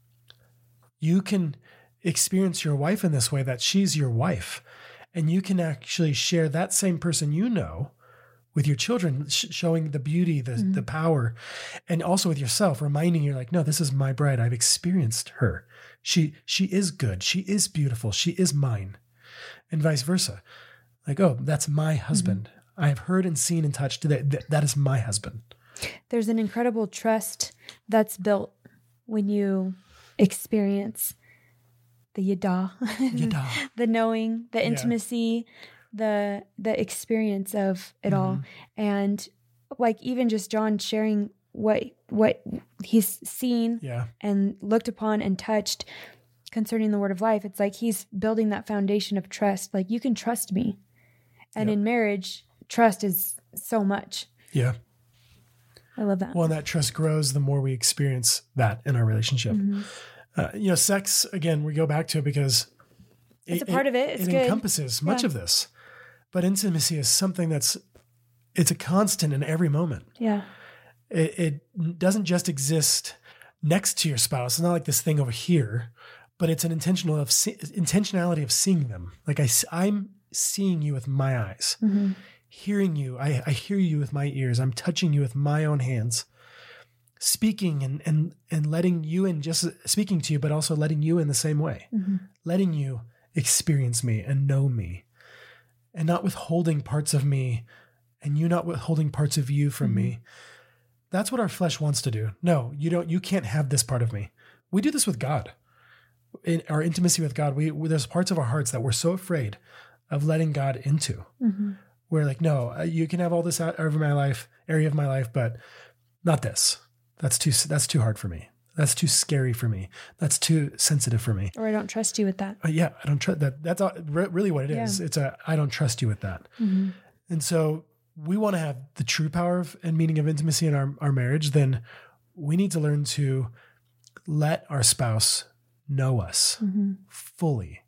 You can experience your wife in this way, that she's your wife. And you can actually share that same person you know with your children, sh- showing the beauty, the, mm-hmm. the power, and also with yourself, reminding you like, no, this is my bride. I've experienced her. She she is good. She is beautiful. She is mine. And vice versa. Like, oh, that's my husband. Mm-hmm. I have heard and seen and touched that. That, that is my husband. There's an incredible trust that's built when you experience the yada, yada. the knowing, the intimacy, yeah. the the experience of it mm-hmm. all. And like even just John sharing what what he's seen yeah. and looked upon and touched concerning the word of life, it's like he's building that foundation of trust. Like you can trust me. And yep. in marriage, trust is so much. Yeah. I love that. Well, and that trust grows the more we experience that in our relationship. Mm-hmm. Uh, you know, sex, again, we go back to it because it's it, a part it, of it. It's it good. encompasses much yeah. of this. But intimacy is something that's, it's a constant in every moment. Yeah. It, it doesn't just exist next to your spouse. It's not like this thing over here, but it's an intentional of intentionality of seeing them. Like I, I'm seeing you with my eyes. Mm-hmm. Hearing you, I, I hear you with my ears. I'm touching you with my own hands, speaking and and and letting you in, just speaking to you, but also letting you in the same way, mm-hmm. letting you experience me and know me, and not withholding parts of me, and you not withholding parts of you from mm-hmm. me. That's what our flesh wants to do. No, you don't. You can't have this part of me. We do this with God. In our intimacy with God, we, we there's parts of our hearts that we're so afraid of letting God into. Mm-hmm. We're like, no, you can have all this out over my life, area of my life, but not this. That's too, that's too hard for me. That's too scary for me. That's too sensitive for me. Or I don't trust you with that. Uh, yeah, I don't trust that. That's all, re- really what it is. Yeah. It's a, I don't trust you with that. Mm-hmm. And so we want to have the true power of, and meaning of intimacy in our, our marriage. Then we need to learn to let our spouse know us mm-hmm. fully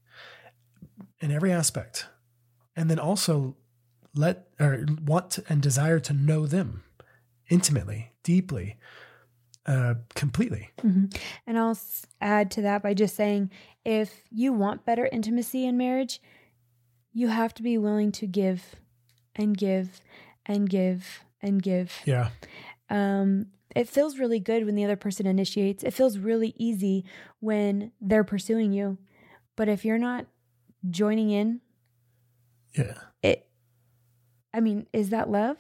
in every aspect. And then also let, or want to, and desire to know them intimately, deeply, uh, completely. Mm-hmm. And I'll add to that by just saying, if you want better intimacy in marriage, you have to be willing to give and give and give and give. Yeah. Um, it feels really good when the other person initiates. It feels really easy when they're pursuing you. But if you're not joining in, yeah, it, I mean, is that love?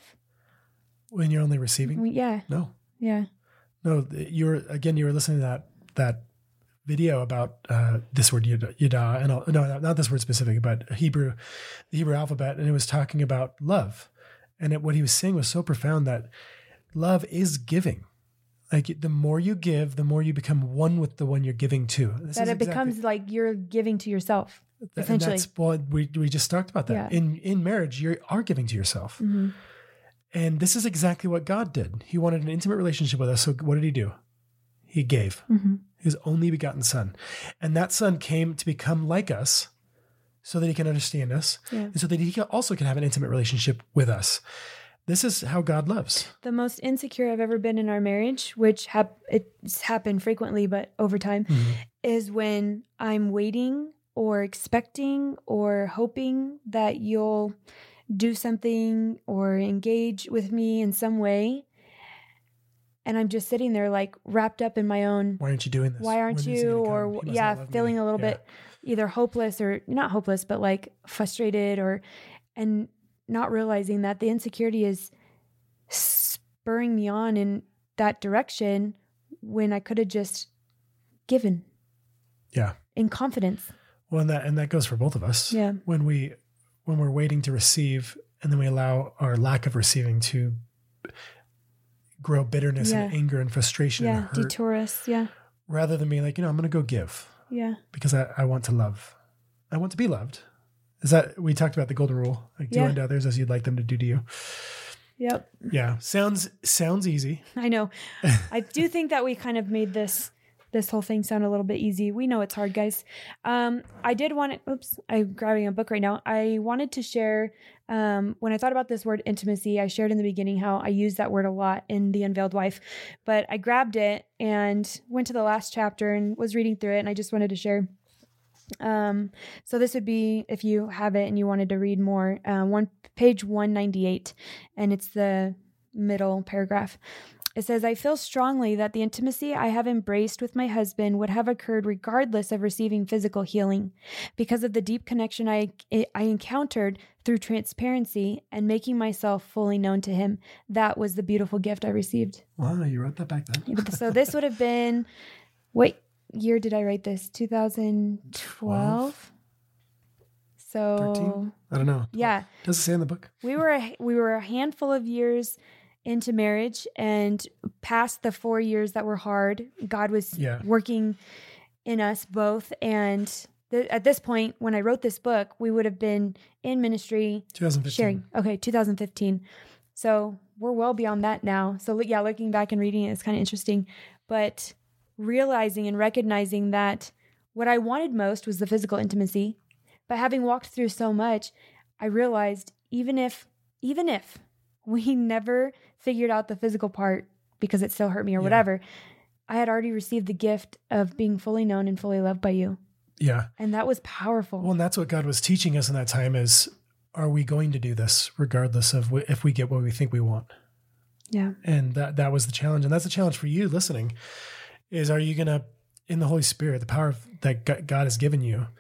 When you're only receiving? Yeah. No. Yeah. No, you were, again, you were listening to that, that video about uh, this word yada, and all, no, not this word specific, but Hebrew, the Hebrew alphabet. And it was talking about love. And it, what he was saying was so profound that love is giving. Like the more you give, the more you become one with the one you're giving to. This that it exactly, becomes like you're giving to yourself, that, essentially. And that's what we, we just talked about that. Yeah. In, in marriage, you are giving to yourself. Mm-hmm. And this is exactly what God did. He wanted an intimate relationship with us. So what did he do? He gave mm-hmm. his only begotten son. And that son came to become like us so that he can understand us. Yeah. And so that he also can have an intimate relationship with us. This is how God loves. The most insecure I've ever been in our marriage, which hap- it's happened frequently, but over time, mm-hmm. is when I'm waiting or expecting or hoping that you'll do something or engage with me in some way. And I'm just sitting there like wrapped up in my own. Why aren't you doing this? Why aren't you? Or yeah, feeling me. a little yeah. bit either hopeless or not hopeless, but like frustrated or, and not realizing that the insecurity is spurring me on in that direction when I could have just given. Yeah. In confidence. Well, and that, and that goes for both of us. Yeah. When we, when we're waiting to receive and then we allow our lack of receiving to grow bitterness yeah. and anger and frustration yeah, and hurt. Detour us. Yeah. Rather than being like, you know, I'm going to go give. Yeah. Because I, I want to love. I want to be loved. Is that, we talked about the golden rule, like do yeah. unto others as you'd like them to do to you. Yep. Yeah. Sounds, sounds easy. I know. I do think that we kind of made this, this whole thing sound a little bit easy. We know it's hard, guys. Um, I did want to, oops, I'm grabbing a book right now. I wanted to share, um, when I thought about this word intimacy, I shared in the beginning how I use that word a lot in The Unveiled Wife, but I grabbed it and went to the last chapter and was reading through it. And I just wanted to share. Um, so this would be, if you have it and you wanted to read more, uh, one page one ninety-eight, and it's the middle paragraph. It says, I feel strongly that the intimacy I have embraced with my husband would have occurred regardless of receiving physical healing, because of the deep connection I, I encountered through transparency and making myself fully known to him. That was the beautiful gift I received. Wow, you wrote that back then. So this would have been, wait, year did I write this? two thousand twelve? So thirteen? I don't know. Yeah. Does it say in the book? We were a, we were a handful of years into marriage, and past the four years that were hard, God was yeah. working in us both. And th- at this point, when I wrote this book, we would have been in ministry twenty fifteen. Sharing. Okay, two thousand fifteen. So we're well beyond that now. So yeah, looking back and reading it is kind of interesting, but realizing and recognizing that what I wanted most was the physical intimacy. But having walked through so much, I realized even if, even if we never figured out the physical part because it still hurt me or yeah. whatever, I had already received the gift of being fully known and fully loved by you. Yeah. And that was powerful. Well, and that's what God was teaching us in that time is, are we going to do this regardless of w- if we get what we think we want? Yeah. And that, that was the challenge. And that's the challenge for you listening. Is are you going to, in the Holy Spirit, the power of, that God has given you,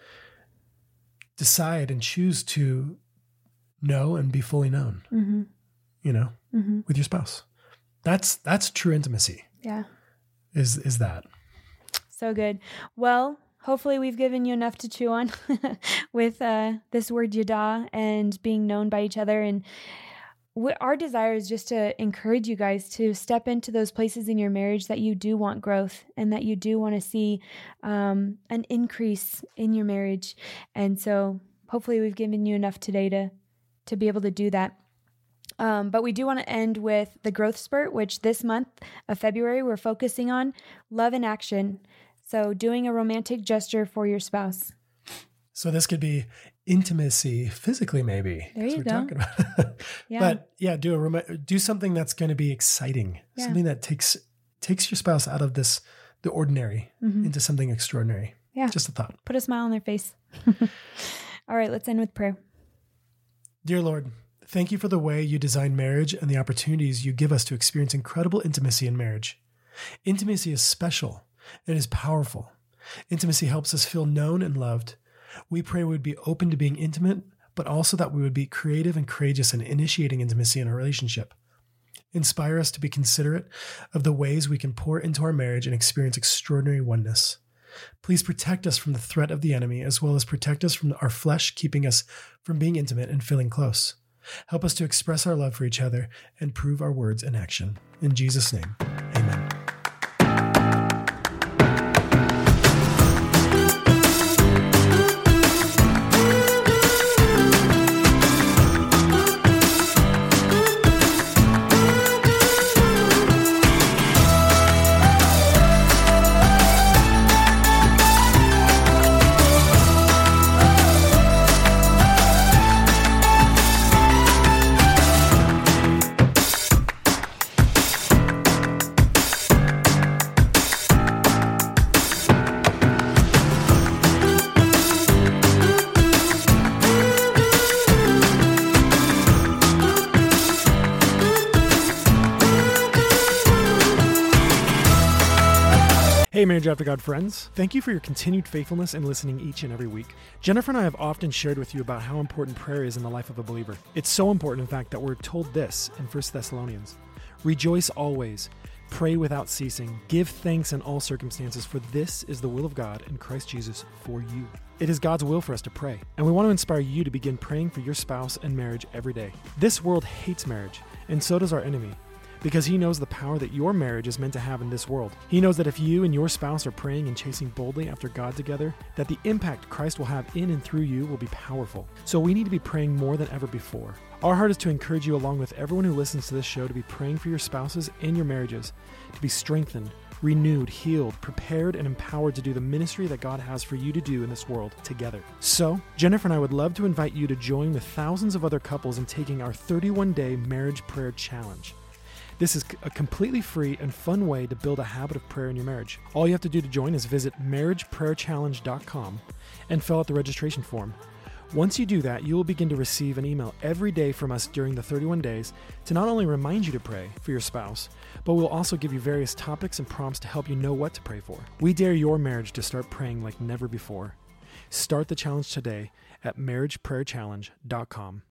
decide and choose to know and be fully known, mm-hmm. you know, mm-hmm. with your spouse? That's that's true intimacy. Yeah. Is is that. So good. Well, hopefully we've given you enough to chew on with uh, this word yada and being known by each other. And what our desire is just to encourage you guys to step into those places in your marriage that you do want growth and that you do want to see um, an increase in your marriage. And so hopefully we've given you enough today to, to be able to do that. Um, but we do want to end with the growth spurt, which this month of February, we're focusing on love in action. So doing a romantic gesture for your spouse. So this could be intimacy physically, maybe. There you we're go. Talking about. Yeah. But yeah, do a rom- do something that's going to be exciting, Yeah. something that takes takes your spouse out of this the ordinary Mhm. into something extraordinary. Yeah. Just a thought. Put a smile on their face. All right, let's end with prayer. Dear Lord, thank you for the way you design marriage and the opportunities you give us to experience incredible intimacy in marriage. Intimacy is special and is powerful. Intimacy helps us feel known and loved. We pray we would be open to being intimate, but also that we would be creative and courageous in initiating intimacy in a relationship. Inspire us to be considerate of the ways we can pour into our marriage and experience extraordinary oneness. Please protect us from the threat of the enemy, as well as protect us from our flesh, keeping us from being intimate and feeling close. Help us to express our love for each other and prove our words in action. In Jesus' name, amen. Hey, Marriage After God friends. Thank you for your continued faithfulness in listening each and every week. Jennifer and I have often shared with you about how important prayer is in the life of a believer. It's so important, in fact, that we're told this in First Thessalonians. Rejoice always, pray without ceasing, give thanks in all circumstances, for this is the will of God in Christ Jesus for you. It is God's will for us to pray, and we want to inspire you to begin praying for your spouse and marriage every day. This world hates marriage, and so does our enemy, because he knows the power that your marriage is meant to have in this world. He knows that if you and your spouse are praying and chasing boldly after God together, that the impact Christ will have in and through you will be powerful. So we need to be praying more than ever before. Our heart is to encourage you, along with everyone who listens to this show, to be praying for your spouses and your marriages, to be strengthened, renewed, healed, prepared, and empowered to do the ministry that God has for you to do in this world together. So, Jennifer and I would love to invite you to join with thousands of other couples in taking our thirty-one day marriage prayer challenge. This is a completely free and fun way to build a habit of prayer in your marriage. All you have to do to join is visit marriage prayer challenge dot com and fill out the registration form. Once you do that, you will begin to receive an email every day from us during the thirty-one days to not only remind you to pray for your spouse, but we'll also give you various topics and prompts to help you know what to pray for. We dare your marriage to start praying like never before. Start the challenge today at marriage prayer challenge dot com.